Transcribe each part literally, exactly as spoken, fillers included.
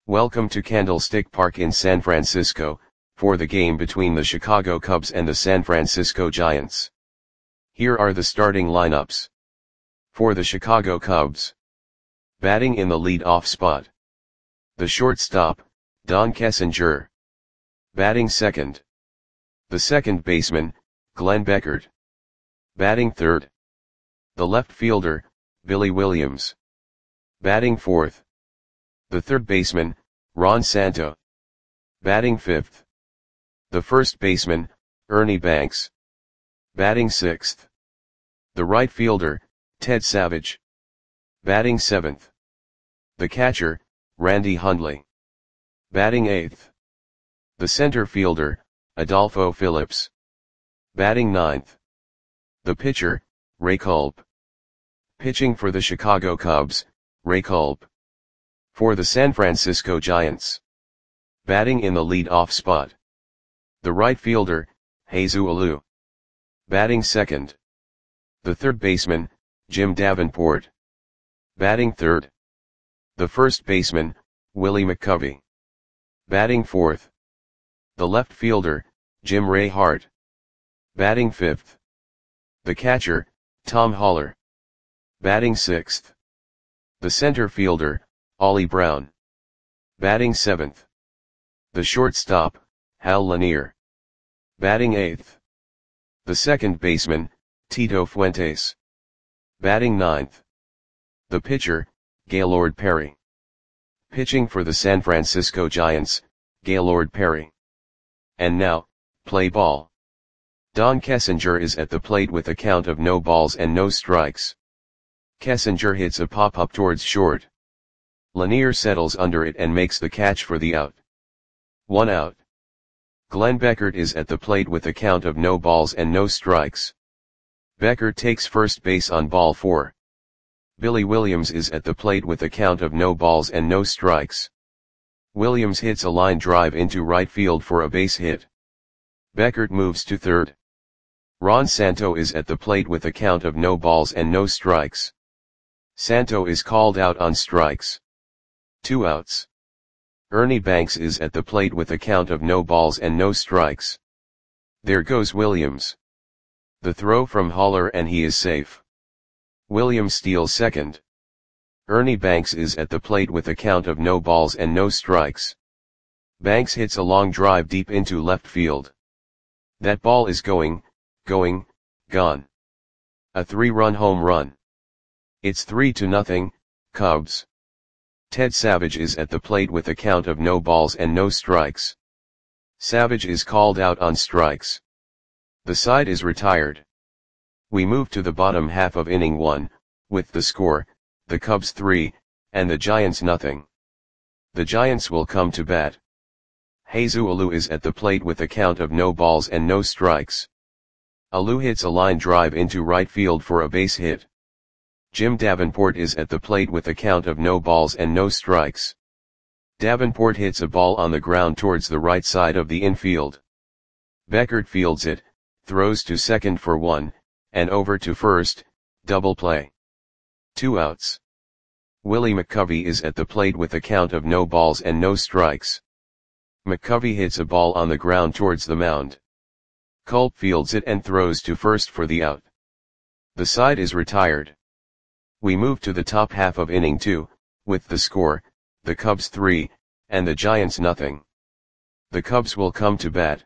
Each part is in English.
Welcome to Candlestick Park in San Francisco, for the game between the Chicago Cubs and the San Francisco Giants. Here are the starting lineups. For the Chicago Cubs. Batting in the lead-off spot. The shortstop, Don Kessinger. Batting second. The second baseman, Glenn Beckert. Batting third. The left fielder, Billy Williams. Batting fourth. The third baseman, Ron Santo. Batting fifth. The first baseman, Ernie Banks. Batting sixth. The right fielder, Ted Savage. Batting seventh. The catcher, Randy Hundley. Batting eighth. The center fielder, Adolfo Phillips. Batting ninth. The pitcher, Ray Culp. Pitching for the Chicago Cubs, Ray Culp. For the San Francisco Giants. Batting in the lead-off spot. The right fielder, Jesus Alou. Batting second. The third baseman, Jim Davenport. Batting third. The first baseman, Willie McCovey. Batting fourth. The left fielder, Jim Ray Hart. Batting fifth. The catcher, Tom Haller. Batting sixth. The center fielder, Ollie Brown. Batting seventh. The shortstop, Hal Lanier. Batting eighth. The second baseman, Tito Fuentes. Batting ninth. The pitcher, Gaylord Perry. Pitching for the San Francisco Giants, Gaylord Perry. And now, play ball. Don Kessinger is at the plate with a count of no balls and no strikes. Kessinger hits a pop-up towards short. Lanier settles under it and makes the catch for the out. One out. Glenn Beckert is at the plate with a count of no balls and no strikes. Beckert takes first base on ball four. Billy Williams is at the plate with a count of no balls and no strikes. Williams hits a line drive into right field for a base hit. Beckert moves to third. Ron Santo is at the plate with a count of no balls and no strikes. Santo is called out on strikes. Two outs. Ernie Banks is at the plate with a count of no balls and no strikes. There goes Williams. The throw from Haller and he is safe. Williams steals second. Ernie Banks is at the plate with a count of no balls and no strikes. Banks hits a long drive deep into left field. That ball is going, going, gone. A three-run home run. It's three to nothing, Cubs. Ted Savage is at the plate with a count of no balls and no strikes. Savage is called out on strikes. The side is retired. We move to the bottom half of inning one, with the score, the Cubs three, and the Giants nothing. The Giants will come to bat. Jesus Alou is at the plate with a count of no balls and no strikes. Alou hits a line drive into right field for a base hit. Jim Davenport is at the plate with a count of no balls and no strikes. Davenport hits a ball on the ground towards the right side of the infield. Beckert fields it, throws to second for one, and over to first, double play. Two outs. Willie McCovey is at the plate with a count of no balls and no strikes. McCovey hits a ball on the ground towards the mound. Culp fields it and throws to first for the out. The side is retired. We move to the top half of inning two, with the score, the Cubs three, and the Giants nothing. The Cubs will come to bat.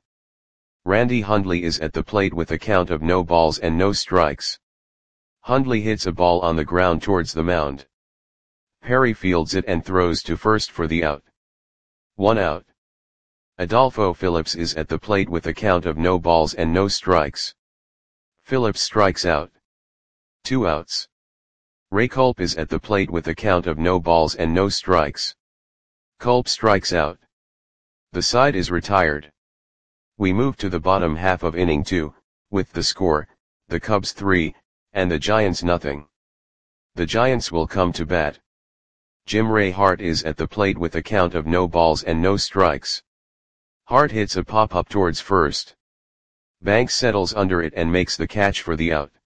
Randy Hundley is at the plate with a count of no balls and no strikes. Hundley hits a ball on the ground towards the mound. Perry fields it and throws to first for the out. One out. Adolfo Phillips is at the plate with a count of no balls and no strikes. Phillips strikes out. Two outs. Ray Culp is at the plate with a count of no balls and no strikes. Culp strikes out. The side is retired. We move to the bottom half of inning two, with the score, the Cubs three, and the Giants nothing. The Giants will come to bat. Jim Ray Hart is at the plate with a count of no balls and no strikes. Hart hits a pop-up towards first. Banks settles under it and makes the catch for the out.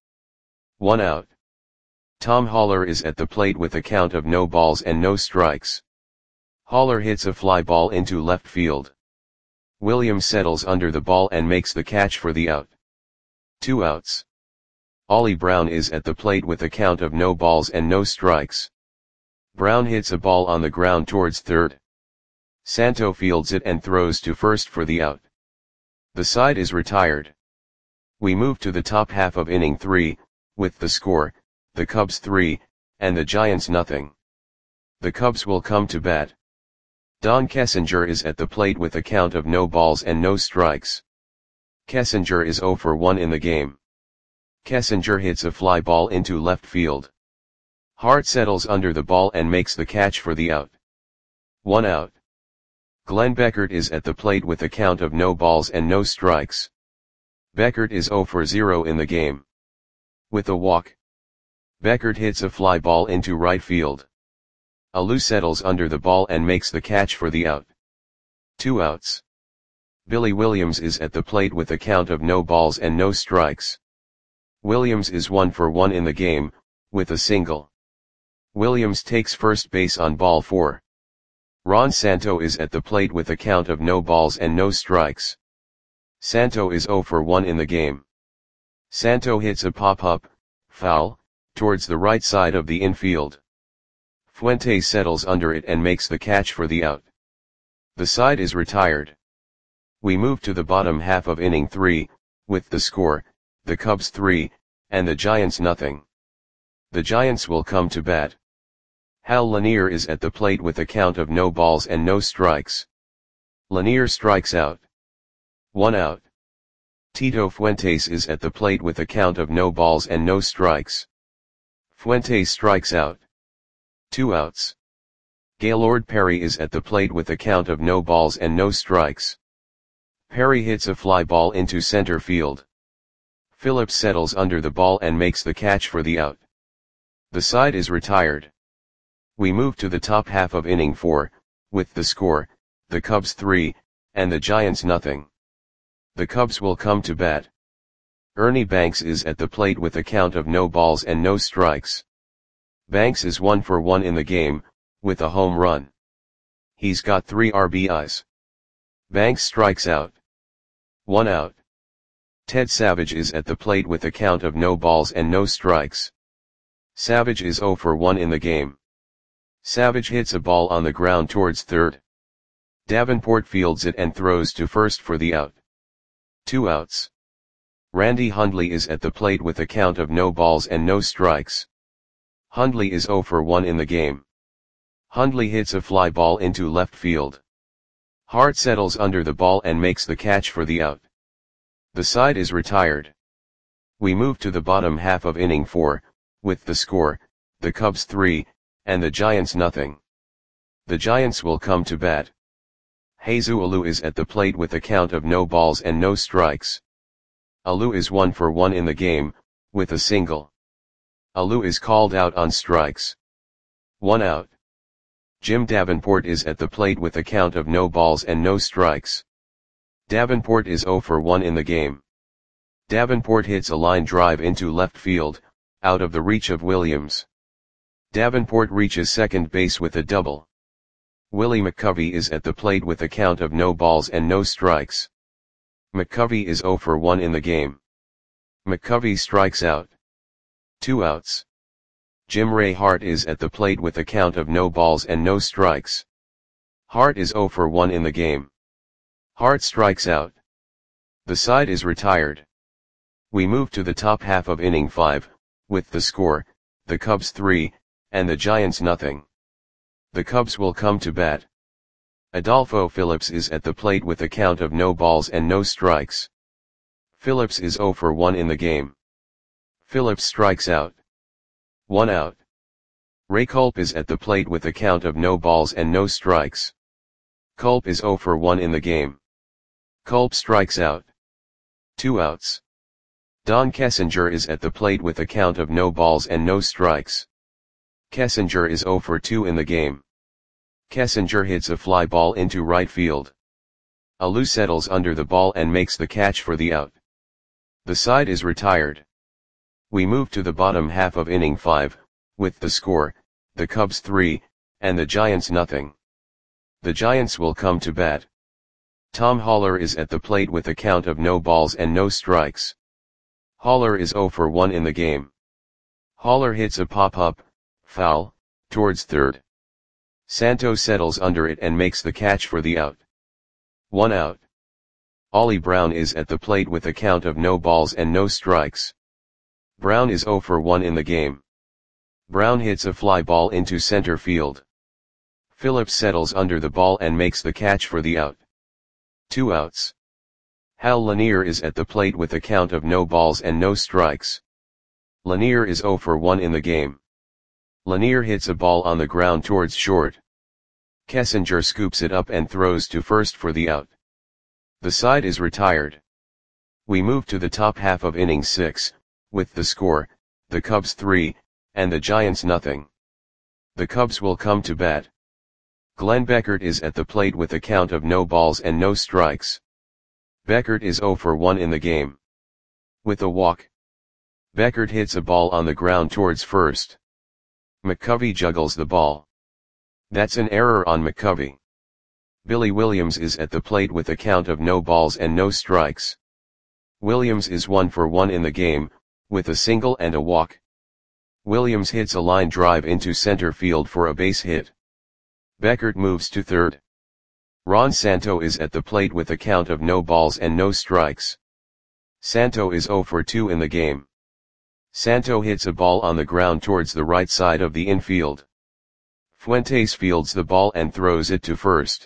One out. Tom Haller is at the plate with a count of no balls and no strikes. Haller hits a fly ball into left field. Williams settles under the ball and makes the catch for the out. Two outs. Ollie Brown is at the plate with a count of no balls and no strikes. Brown hits a ball on the ground towards third. Santo fields it and throws to first for the out. The side is retired. We move to the top half of inning three, with the score, the Cubs three, and the Giants nothing. The Cubs will come to bat. Don Kessinger is at the plate with a count of no balls and no strikes. Kessinger is oh for one in the game. Kessinger hits a fly ball into left field. Hart settles under the ball and makes the catch for the out. One out. Glenn Beckert is at the plate with a count of no balls and no strikes. Beckert is oh for zero in the game. With a walk, Beckert hits a fly ball into right field. Alou settles under the ball and makes the catch for the out. Two outs. Billy Williams is at the plate with a count of no balls and no strikes. Williams is one for one in the game, with a single. Williams takes first base on ball four. Ron Santo is at the plate with a count of no balls and no strikes. Santo is oh for one in the game. Santo hits a pop-up, foul, towards the right side of the infield. Fuentes settles under it and makes the catch for the out. The side is retired. We move to the bottom half of inning three, with the score, the Cubs three, and the Giants nothing. The Giants will come to bat. Hal Lanier is at the plate with a count of no balls and no strikes. Lanier strikes out. One out. Tito Fuentes is at the plate with a count of no balls and no strikes. Fuentes strikes out. Two outs. Gaylord Perry is at the plate with a count of no balls and no strikes. Perry hits a fly ball into center field. Phillips settles under the ball and makes the catch for the out. The side is retired. We move to the top half of inning four, with the score, the Cubs three, and the Giants nothing. The Cubs will come to bat. Ernie Banks is at the plate with a count of no balls and no strikes. Banks is one for one in the game, with a home run. He's got three R B Is. Banks strikes out. One out. Ted Savage is at the plate with a count of no balls and no strikes. Savage is oh for one in the game. Savage hits a ball on the ground towards third. Davenport fields it and throws to first for the out. Two outs. Randy Hundley is at the plate with a count of no balls and no strikes. Hundley is oh for one in the game. Hundley hits a fly ball into left field. Hart settles under the ball and makes the catch for the out. The side is retired. We move to the bottom half of inning four, with the score, the Cubs three, and the Giants nothing. The Giants will come to bat. Jesus Alou is at the plate with a count of no balls and no strikes. Alou is one for one in the game, with a single. Alou is called out on strikes. One out. Jim Davenport is at the plate with a count of no balls and no strikes. Davenport is oh for one in the game. Davenport hits a line drive into left field, out of the reach of Williams. Davenport reaches second base with a double. Willie McCovey is at the plate with a count of no balls and no strikes. McCovey is oh for one in the game. McCovey strikes out. Two outs. Jim Ray Hart is at the plate with a count of no balls and no strikes. Hart is oh for one in the game. Hart strikes out. The side is retired. We move to the top half of inning five, with the score, the Cubs three, and the Giants nothing. The Cubs will come to bat. Adolfo Phillips is at the plate with a count of no balls and no strikes. Phillips is oh for one in the game. Phillips strikes out. One out. Ray Culp is at the plate with a count of no balls and no strikes. Culp is oh for one in the game. Culp strikes out. Two outs. Don Kessinger is at the plate with a count of no balls and no strikes. Kessinger is oh for two in the game. Kessinger hits a fly ball into right field. Alou settles under the ball and makes the catch for the out. The side is retired. We move to the bottom half of inning five, with the score, the Cubs three, and the Giants nothing. The Giants will come to bat. Tom Haller is at the plate with a count of no balls and no strikes. Haller is oh for one in the game. Haller hits a pop-up, foul, towards third. Santo settles under it and makes the catch for the out. One out. Ollie Brown is at the plate with a count of no balls and no strikes. Brown is oh for one in the game. Brown hits a fly ball into center field. Phillips settles under the ball and makes the catch for the out. Two outs. Hal Lanier is at the plate with a count of no balls and no strikes. Lanier is oh for one in the game. Lanier hits a ball on the ground towards short. Kessinger scoops it up and throws to first for the out. The side is retired. We move to the top half of inning six, with the score, the Cubs three, and the Giants nothing. The Cubs will come to bat. Glenn Beckert is at the plate with a count of no balls and no strikes. Beckert is oh for one in the game. With a walk. Beckert hits a ball on the ground towards first. McCovey juggles the ball. That's an error on McCovey. Billy Williams is at the plate with a count of no balls and no strikes. Williams is one for one in the game, with a single and a walk. Williams hits a line drive into center field for a base hit. Beckert moves to third. Ron Santo is at the plate with a count of no balls and no strikes. Santo is oh for two in the game. Santo hits a ball on the ground towards the right side of the infield. Fuentes fields the ball and throws it to first.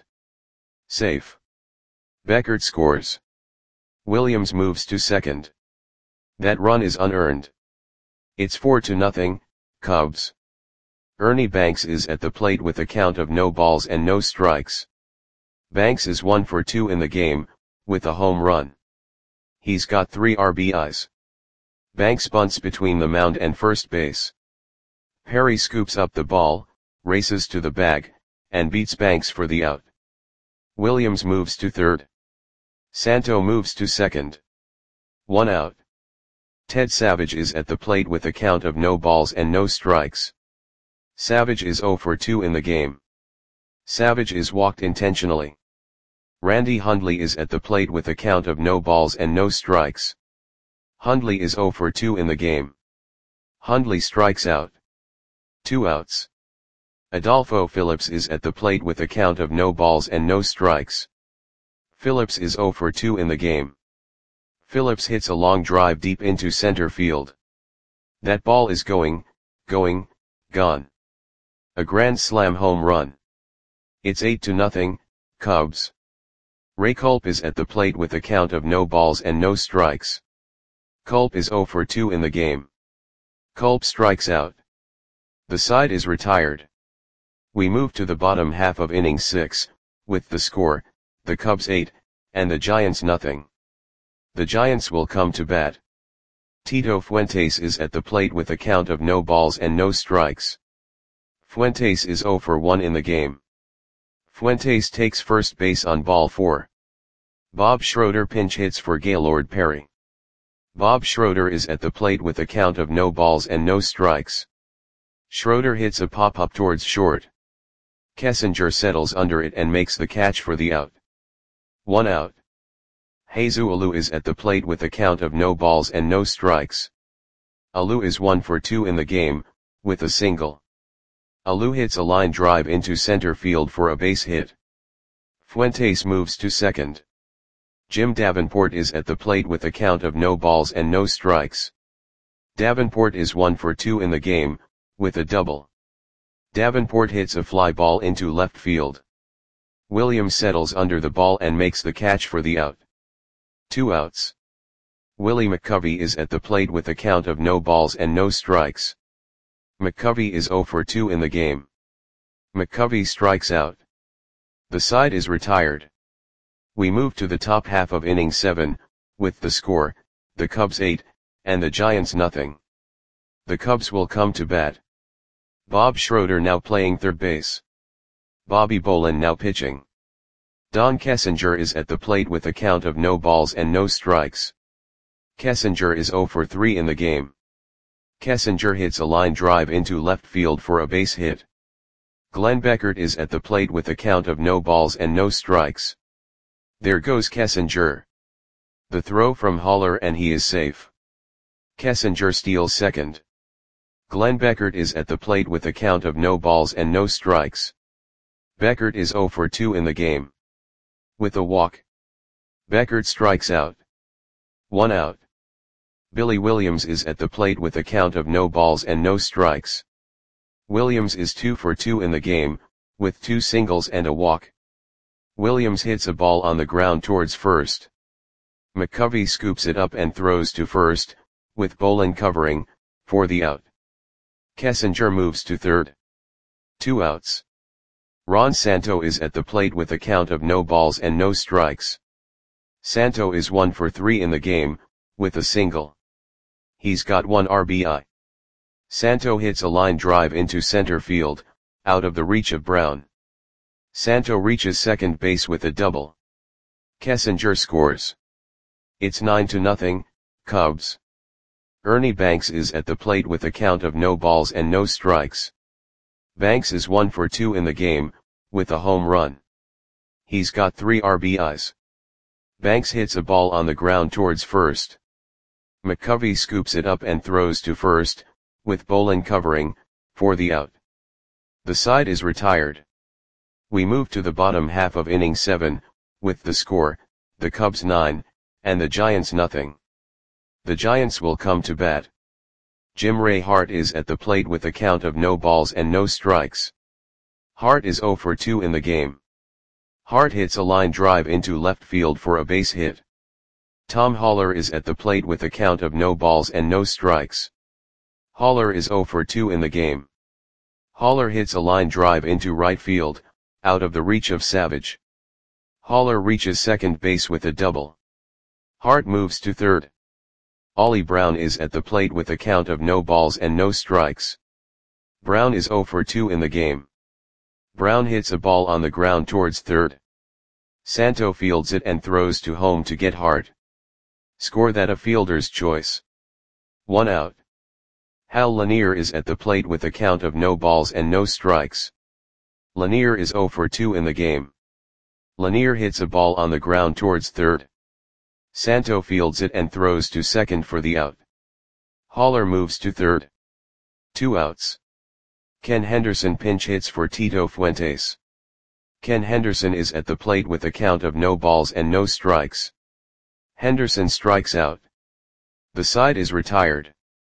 Safe. Beckert scores. Williams moves to second. That run is unearned. It's four to nothing, Cubs. Ernie Banks is at the plate with a count of no balls and no strikes. Banks is one for two in the game, with a home run. He's got three R B Is. Banks bunts between the mound and first base. Perry scoops up the ball, races to the bag, and beats Banks for the out. Williams moves to third. Santo moves to second. One out. Ted Savage is at the plate with a count of no balls and no strikes. Savage is oh for two in the game. Savage is walked intentionally. Randy Hundley is at the plate with a count of no balls and no strikes. Hundley is oh for two in the game. Hundley strikes out. Two outs. Adolfo Phillips is at the plate with a count of no balls and no strikes. Phillips is oh for two in the game. Phillips hits a long drive deep into center field. That ball is going, going, gone. A grand slam home run. It's eight to nothing, Cubs. Ray Culp is at the plate with a count of no balls and no strikes. Culp is oh for two in the game. Culp strikes out. The side is retired. We move to the bottom half of inning six, with the score, the Cubs eight, and the Giants nothing. The Giants will come to bat. Tito Fuentes is at the plate with a count of no balls and no strikes. Fuentes is oh for one in the game. Fuentes takes first base on ball four. Bob Schroeder pinch hits for Gaylord Perry. Bob Schroeder is at the plate with a count of no balls and no strikes. Schroeder hits a pop-up towards short. Kessinger settles under it and makes the catch for the out. One out. Jesus Alou is at the plate with a count of no balls and no strikes. Alou is one for two in the game, with a single. Alou hits a line drive into center field for a base hit. Fuentes moves to second. Jim Davenport is at the plate with a count of no balls and no strikes. Davenport is one for two in the game, with a double. Davenport hits a fly ball into left field. Williams settles under the ball and makes the catch for the out. Two outs. Willie McCovey is at the plate with a count of no balls and no strikes. McCovey is oh for two in the game. McCovey strikes out. The side is retired. We move to the top half of inning seven, with the score, the Cubs eight, and the Giants nothing. The Cubs will come to bat. Bob Schroeder now playing third base. Bobby Bolin now pitching. Don Kessinger is at the plate with a count of no balls and no strikes. Kessinger is oh for three in the game. Kessinger hits a line drive into left field for a base hit. Glenn Beckert is at the plate with a count of no balls and no strikes. There goes Kessinger. The throw from Haller and he is safe. Kessinger steals second. Glenn Beckert is at the plate with a count of no balls and no strikes. Beckert is zero for two in the game. With a walk, Beckert strikes out. One out. Billy Williams is at the plate with a count of no balls and no strikes. Williams is two for two in the game, with two singles and a walk. Williams hits a ball on the ground towards first. McCovey scoops it up and throws to first, with Bolin covering, for the out. Kessinger moves to third. Two outs. Ron Santo is at the plate with a count of no balls and no strikes. Santo is one for three in the game, with a single. He's got one R B I. Santo hits a line drive into center field, out of the reach of Brown. Santo reaches second base with a double. Kessinger scores. It's nine to nothing, Cubs. Ernie Banks is at the plate with a count of no balls and no strikes. Banks is one for two in the game, with a home run. He's got three R B Is. Banks hits a ball on the ground towards first. McCovey scoops it up and throws to first, with Bolin covering, for the out. The side is retired. We move to the bottom half of inning seven, with the score, the Cubs nine, and the Giants nothing. The Giants will come to bat. Jim Ray Hart is at the plate with a count of no balls and no strikes. Hart is zero for two in the game. Hart hits a line drive into left field for a base hit. Tom Haller is at the plate with a count of no balls and no strikes. Haller is zero for two in the game. Haller hits a line drive into right field, out of the reach of Savage. Haller reaches second base with a double. Hart moves to third. Ollie Brown is at the plate with a count of no balls and no strikes. Brown is zero for two in the game. Brown hits a ball on the ground towards third. Santo fields it and throws to home to get Hart. Score that a fielder's choice. One out. Hal Lanier is at the plate with a count of no balls and no strikes. Lanier is zero for two in the game. Lanier hits a ball on the ground towards third. Santo fields it and throws to second for the out. Haller moves to third. Two outs. Ken Henderson pinch hits for Tito Fuentes. Ken Henderson is at the plate with a count of no balls and no strikes. Henderson strikes out. The side is retired.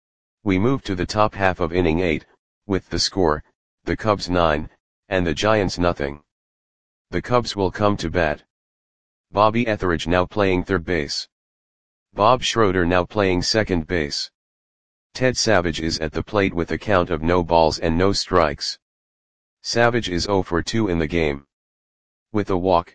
We move to the top half of inning eight, with the score, the Cubs nine, and the Giants nothing. The Cubs will come to bat. Bobby Etheridge now playing third base. Bob Schroeder now playing second base. Ted Savage is at the plate with a count of no balls and no strikes. Savage is zero for two in the game. With a walk,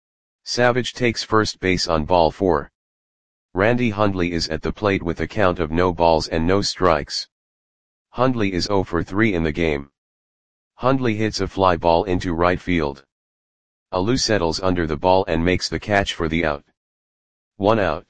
Savage takes first base on ball four. Randy Hundley is at the plate with a count of no balls and no strikes. Hundley is zero for three in the game. Hundley hits a fly ball into right field. Alou settles under the ball and makes the catch for the out. One out.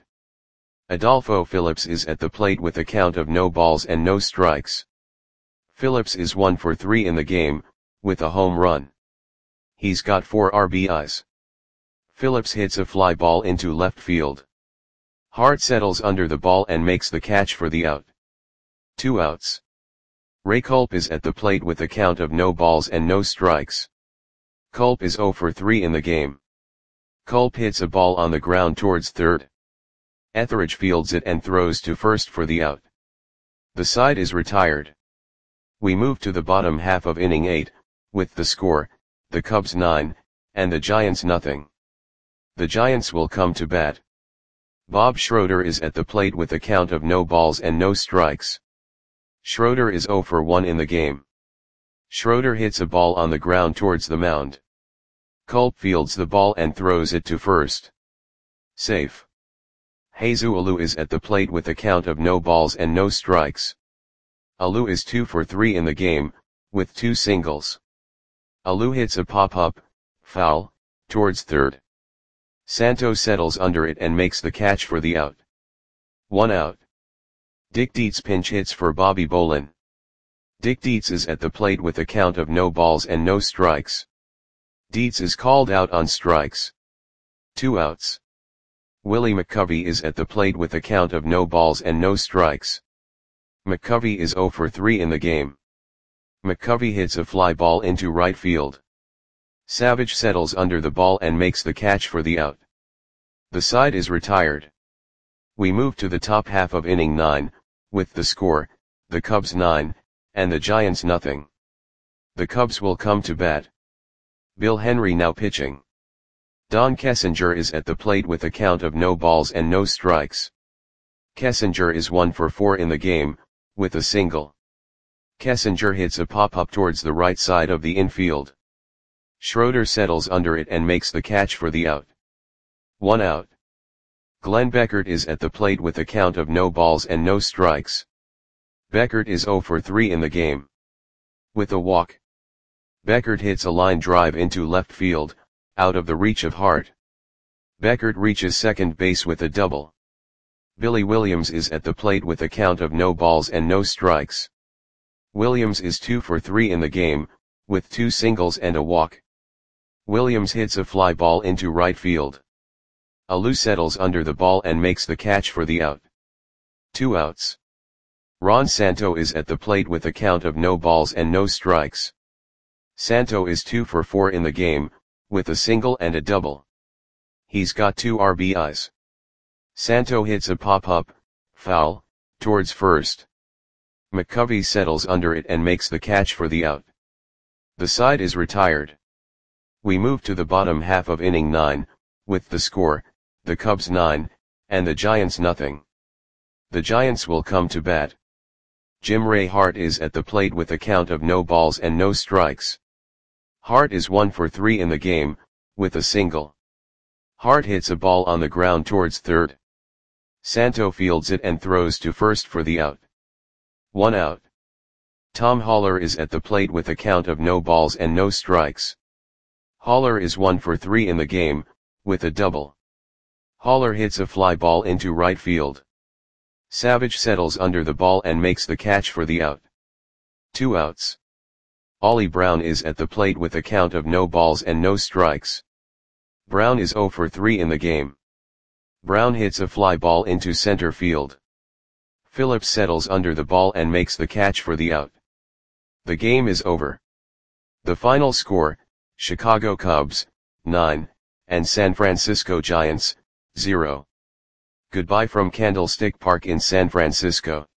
Adolfo Phillips is at the plate with a count of no balls and no strikes. Phillips is one for three in the game, with a home run. He's got four R B Is. Phillips hits a fly ball into left field. Hart settles under the ball and makes the catch for the out. Two outs. Ray Culp is at the plate with a count of no balls and no strikes. Culp is zero for three in the game. Culp hits a ball on the ground towards third. Etheridge fields it and throws to first for the out. The side is retired. We move to the bottom half of inning eight, with the score, the Cubs nine, and the Giants nothing. The Giants will come to bat. Bob Schroeder is at the plate with a count of no balls and no strikes. Schroeder is zero for one in the game. Schroeder hits a ball on the ground towards the mound. Culp fields the ball and throws it to first. Safe. Jesus Alou is at the plate with a count of no balls and no strikes. Alou is two for three in the game, with two singles. Alou hits a pop-up, foul, towards third. Santo settles under it and makes the catch for the out. One out. Dick Dietz pinch hits for Bobby Bolin. Dick Dietz is at the plate with a count of no balls and no strikes. Dietz is called out on strikes. Two outs. Willie McCovey is at the plate with a count of no balls and no strikes. McCovey is zero for three in the game. McCovey hits a fly ball into right field. Savage settles under the ball and makes the catch for the out. The side is retired. We move to the top half of inning nine, with the score, the Cubs nine, and the Giants nothing. The Cubs will come to bat. Bill Henry now pitching. Don Kessinger is at the plate with a count of no balls and no strikes. Kessinger is one for four in the game, with a single. Kessinger hits a pop-up towards the right side of the infield. Schroeder settles under it and makes the catch for the out. One out. Glenn Beckert is at the plate with a count of no balls and no strikes. Beckert is zero for three in the game. With a walk. Beckert hits a line drive into left field, out of the reach of Hart. Beckert reaches second base with a double. Billy Williams is at the plate with a count of no balls and no strikes. Williams is two for three in the game, with two singles and a walk. Williams hits a fly ball into right field. Alou settles under the ball and makes the catch for the out. Two outs. Ron Santo is at the plate with a count of no balls and no strikes. Santo is two for four in the game, with a single and a double. He's got two R B Is. Santo hits a pop-up, foul, towards first. McCovey settles under it and makes the catch for the out. The side is retired. We move to the bottom half of inning nine, with the score, the Cubs nine, and the Giants nothing. The Giants will come to bat. Jim Ray Hart is at the plate with a count of no balls and no strikes. Hart is one for three in the game, with a single. Hart hits a ball on the ground towards third. Santo fields it and throws to first for the out. One out. Tom Haller is at the plate with a count of no balls and no strikes. Haller is one for three in the game, with a double. Haller hits a fly ball into right field. Savage settles under the ball and makes the catch for the out. Two outs. Ollie Brown is at the plate with a count of no balls and no strikes. Brown is zero for three in the game. Brown hits a fly ball into center field. Phillips settles under the ball and makes the catch for the out. The game is over. The final score, Chicago Cubs, nine, and San Francisco Giants, zero. Goodbye from Candlestick Park in San Francisco.